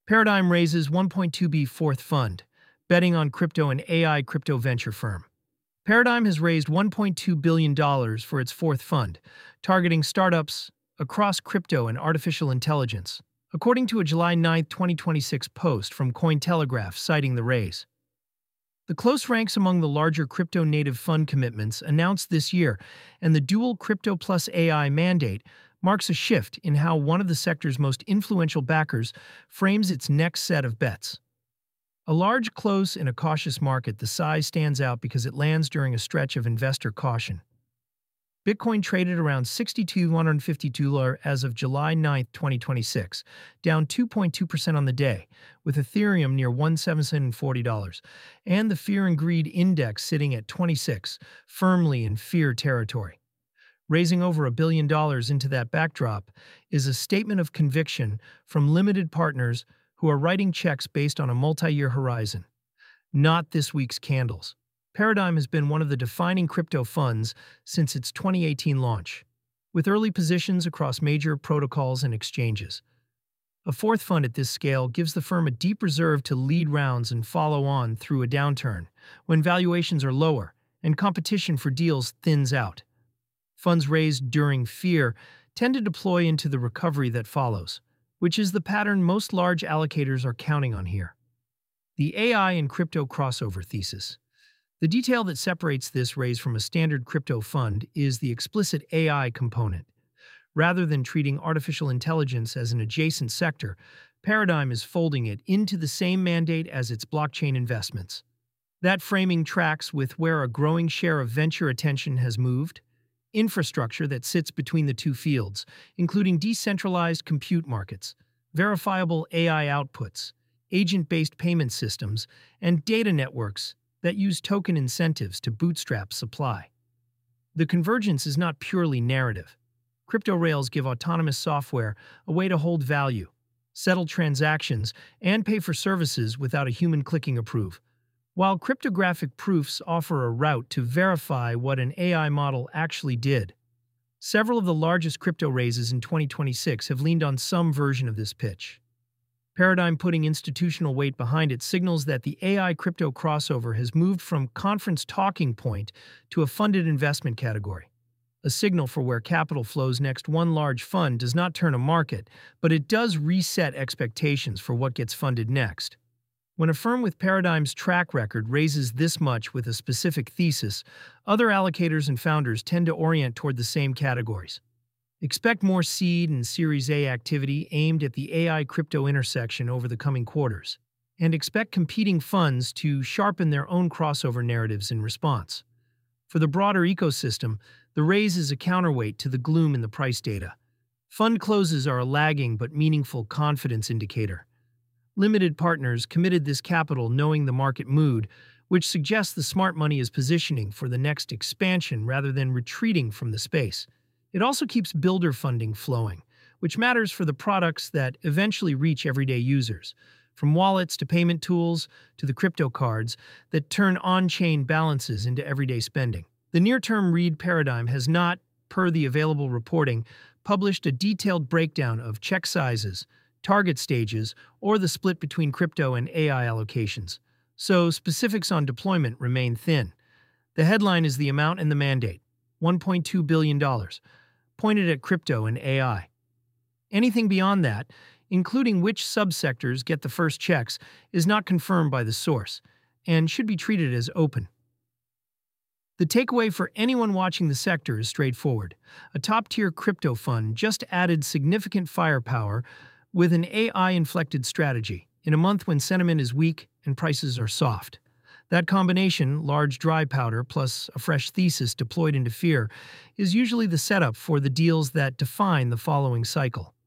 Paradigm raises 1.2B fourth fund, betting on crypto and AI crypto venture firm. Paradigm has raised $1.2 billion for its fourth fund, targeting startups across crypto and artificial intelligence, according to a July 9, 2026 post from Cointelegraph citing the raise. The close ranks among the larger crypto-native fund commitments announced this year, and the dual crypto plus AI mandate marks a shift in how one of the sector's most influential backers frames its next set of bets. A large close in a cautious market, the size stands out because it lands during a stretch of investor caution. Bitcoin traded around $6,252 as of July 9, 2026, down 2.2% on the day, with Ethereum near $1,740, and the Fear and Greed Index sitting at 26, firmly in fear territory. Raising over $1 billion into that backdrop is a statement of conviction from limited partners who are writing checks based on a multi-year horizon, not this week's candles. Paradigm has been one of the defining crypto funds since its 2018 launch, with early positions across major protocols and exchanges. A fourth fund at this scale gives the firm a deep reserve to lead rounds and follow on through a downturn, when valuations are lower and competition for deals thins out. Funds raised during fear tend to deploy into the recovery that follows, which is the pattern most large allocators are counting on here. The AI and crypto crossover thesis. The detail that separates this raise from a standard crypto fund is the explicit AI component. Rather than treating artificial intelligence as an adjacent sector, Paradigm is folding it into the same mandate as its blockchain investments. That framing tracks with where a growing share of venture attention has moved. Infrastructure that sits between the two fields, including decentralized compute markets, verifiable AI outputs, agent-based payment systems, and data networks that use token incentives to bootstrap supply. The convergence is not purely narrative. Crypto rails give autonomous software a way to hold value, settle transactions, and pay for services without a human clicking approve, while cryptographic proofs offer a route to verify what an AI model actually did. Several of the largest crypto raises in 2026 have leaned on some version of this pitch. Paradigm putting institutional weight behind it signals that the AI crypto crossover has moved from conference talking point to a funded investment category. A signal for where capital flows next. One large fund does not turn a market, but it does reset expectations for what gets funded next. When a firm with Paradigm's track record raises this much with a specific thesis, other allocators and founders tend to orient toward the same categories. Expect more seed and Series A activity aimed at the AI crypto intersection over the coming quarters, and expect competing funds to sharpen their own crossover narratives in response. For the broader ecosystem, the raise is a counterweight to the gloom in the price data. Fund closes are a lagging but meaningful confidence indicator. Limited partners committed this capital knowing the market mood, which suggests the smart money is positioning for the next expansion rather than retreating from the space. It also keeps builder funding flowing, which matters for the products that eventually reach everyday users, from wallets to payment tools to the crypto cards that turn on-chain balances into everyday spending. The near-term read Paradigm has not, per the available reporting, published a detailed breakdown of check sizes, target stages, or the split between crypto and AI allocations, so specifics on deployment remain thin. The headline is the amount and the mandate, $1.2 billion, pointed at crypto and AI. Anything beyond that, including which subsectors get the first checks, is not confirmed by the source, and should be treated as open. The takeaway for anyone watching the sector is straightforward. A top-tier crypto fund just added significant firepower with an AI-inflected strategy in a month when sentiment is weak and prices are soft. That combination, large dry powder plus a fresh thesis deployed into fear, is usually the setup for the deals that define the following cycle.